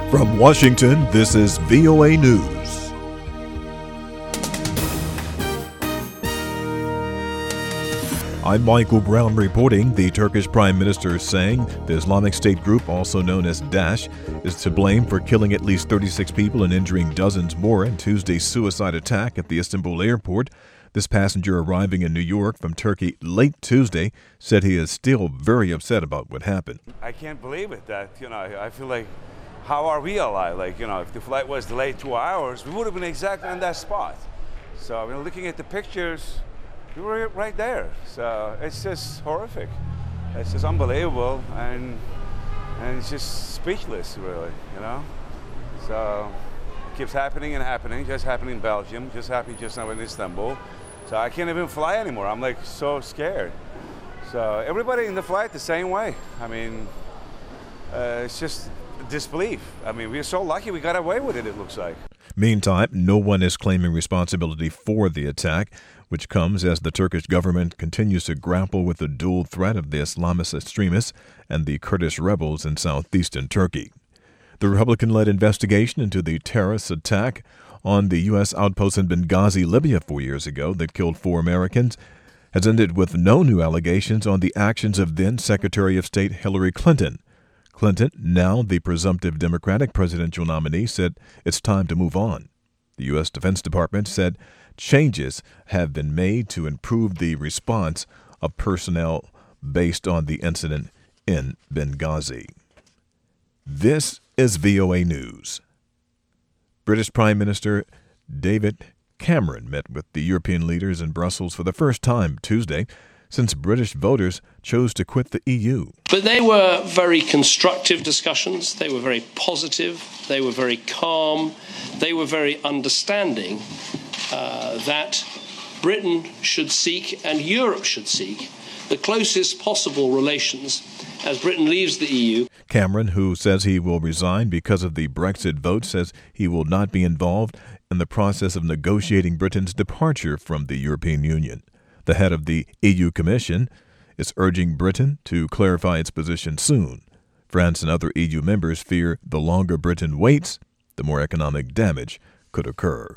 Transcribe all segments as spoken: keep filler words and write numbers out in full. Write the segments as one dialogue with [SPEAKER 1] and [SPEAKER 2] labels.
[SPEAKER 1] From Washington, this is V O A News. I'm Michael Brown reporting. The Turkish Prime Minister is saying the Islamic State group, also known as Daesh, is to blame for killing at least thirty-six people and injuring dozens more in Tuesday's suicide attack at the Istanbul airport. This passenger arriving in New York from Turkey late Tuesday said he is still very upset about what happened.
[SPEAKER 2] I can't believe it that, you know, I feel like, how are we alive? Like, you know, if the flight was delayed two hours, we would have been exactly on that spot. So, I mean, looking at the pictures, we were right there. So it's just horrific. It's just unbelievable, and and it's just speechless, really, you know? So it keeps happening and happening, just happening in Belgium, just happening just now in Istanbul. So I can't even fly anymore. I'm like so scared. So everybody in the flight the same way. I mean, uh, it's just disbelief. I mean, we're so lucky we got away with it, it looks like.
[SPEAKER 1] Meantime, no one is claiming responsibility for the attack, which comes as the Turkish government continues to grapple with the dual threat of the Islamist extremists and the Kurdish rebels in southeastern Turkey. The Republican-led investigation into the terrorist attack on the U S outpost in Benghazi, Libya, four years ago that killed four Americans has ended with no new allegations on the actions of then Secretary of State Hillary Clinton. Clinton, now the presumptive Democratic presidential nominee, said it's time to move on. The U S Defense Department said changes have been made to improve the response of personnel based on the incident in Benghazi. This is V O A News. British Prime Minister David Cameron met with the European leaders in Brussels for the first time Tuesday since British voters chose to quit the E U.
[SPEAKER 3] But they were very constructive discussions. They were very positive. They were very calm. They were very understanding uh, that Britain should seek and Europe should seek the closest possible relations as Britain leaves the E U.
[SPEAKER 1] Cameron, who says he will resign because of the Brexit vote, says he will not be involved in the process of negotiating Britain's departure from the European Union. The head of the E U Commission is urging Britain to clarify its position soon. France and other E U members fear the longer Britain waits, the more economic damage could occur.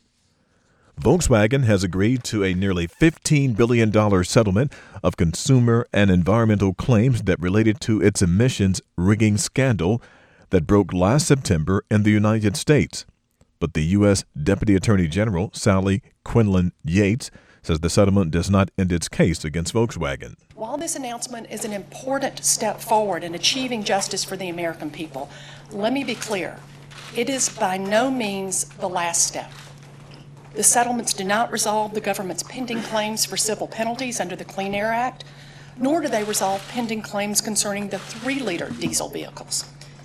[SPEAKER 1] Volkswagen has agreed to a nearly fifteen billion dollars settlement of consumer and environmental claims that related to its emissions rigging scandal that broke last September in the United States. But the U S Deputy Attorney General, Sally Quinlan Yates, says the settlement does not end its case against Volkswagen.
[SPEAKER 4] While this announcement is an important step forward in achieving justice for the American people, let me be clear, it is by no means the last step. The settlements do not resolve the government's pending claims for civil penalties under the Clean Air Act, nor do they resolve pending claims concerning the three-liter diesel vehicles.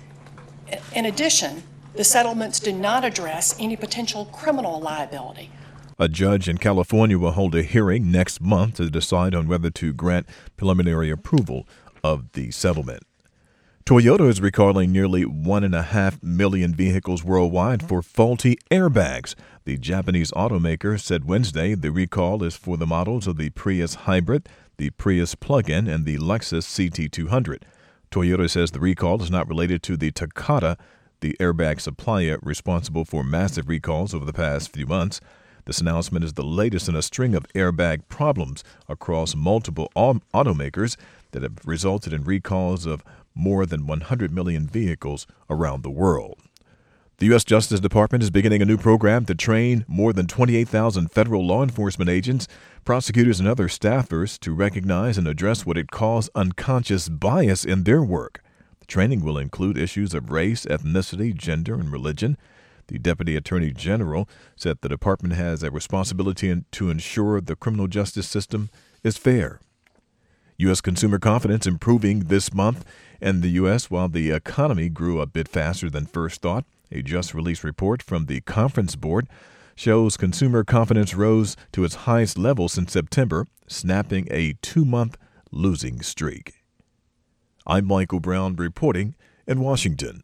[SPEAKER 4] In addition, the settlements do not address any potential criminal liability.
[SPEAKER 1] A judge in California will hold a hearing next month to decide on whether to grant preliminary approval of the settlement. Toyota is recalling nearly one and a half million vehicles worldwide for faulty airbags. The Japanese automaker said Wednesday the recall is for the models of the Prius Hybrid, the Prius Plug-in, and the Lexus C T two hundred. Toyota says the recall is not related to the Takata, the airbag supplier responsible for massive recalls over the past few months. This announcement is the latest in a string of airbag problems across multiple automakers that have resulted in recalls of more than one hundred million vehicles around the world. The U S Justice Department is beginning a new program to train more than twenty-eight thousand federal law enforcement agents, prosecutors, and other staffers to recognize and address what it calls unconscious bias in their work. The training will include issues of race, ethnicity, gender, and religion. The Deputy Attorney General said the department has a responsibility to ensure the criminal justice system is fair. U S consumer confidence improving this month in the U S while the economy grew a bit faster than first thought. A just-released report from the Conference Board shows consumer confidence rose to its highest level since September, snapping a two-month losing streak. I'm Michael Brown reporting in Washington.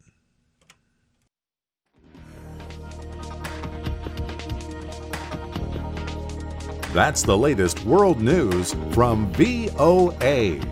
[SPEAKER 5] That's the latest world news from V O A.